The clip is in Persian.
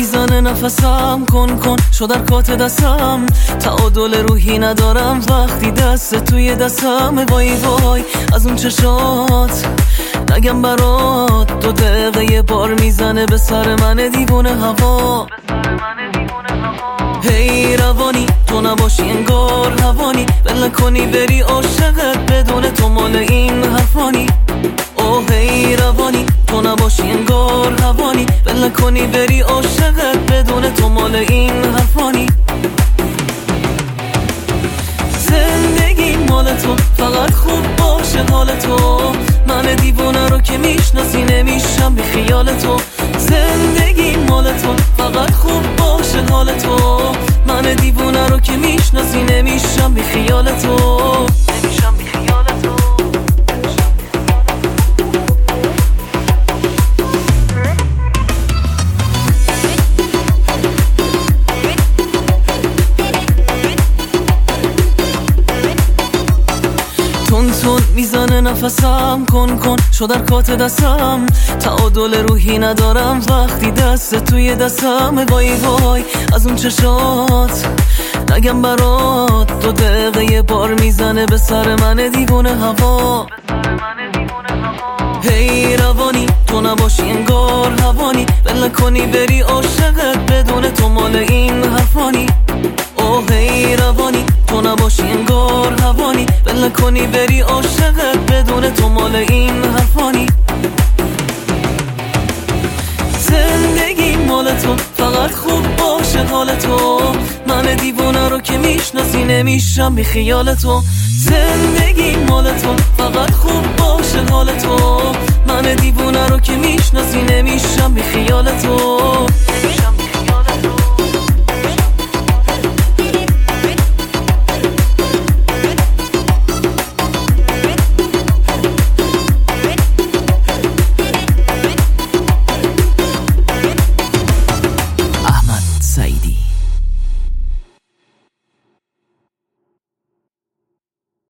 میزنه نفسم، کن شد حرکات دستم، تعادل روحی ندارم وقتی دست توی دستم. وای وای از اون چشات نگم برات، 2 دقیقه یه بار میزنه به سر من دیوونه هوا. هی روانی تو نباشی انگار هوانی، بل کنی بری عاشقت بدون تو مال این حرفانی. اوه هی روانی تو نباشی انگار هوانی، بل کنی بری عاشقت بدون تو مال این حرفانی. زندگی مال تو فقط خوب باشه حال تو، من دیوونه رو که میشناسی نمیشم بی خیال تو. زندگی مال تو فقط خوب باشه حال تو، من دیوونه رو که میشناسی نمیشم بی خیال تو. نمیشم بی خیال تو. تون میزنه نفسم، کن شد حرکات دستم، تعادل روحی ندارم وقتی دست توی دستم. وای وای از اون چشات نگم برات، 2 دقیقه یه بار میزنه به سر من دیوونه هوا. هی روانی تو نباشی انگار هوانی، بل کنی بری عاشقت بدون تو مال این حرفانی. اوه هی روانی تو نباشی انگار هوانی، بل کنی بری عاشقت بدون تو مال این حرفانی. زندگی مال تو فقط خوب باشه حال تو، من دیوونه رو که میشناسی نمیشم بی خیال تو. زندگی مال تو فقط خوب باشه حال تو، من دیوونه رو که میشناسی نمیشم بی خیال تو.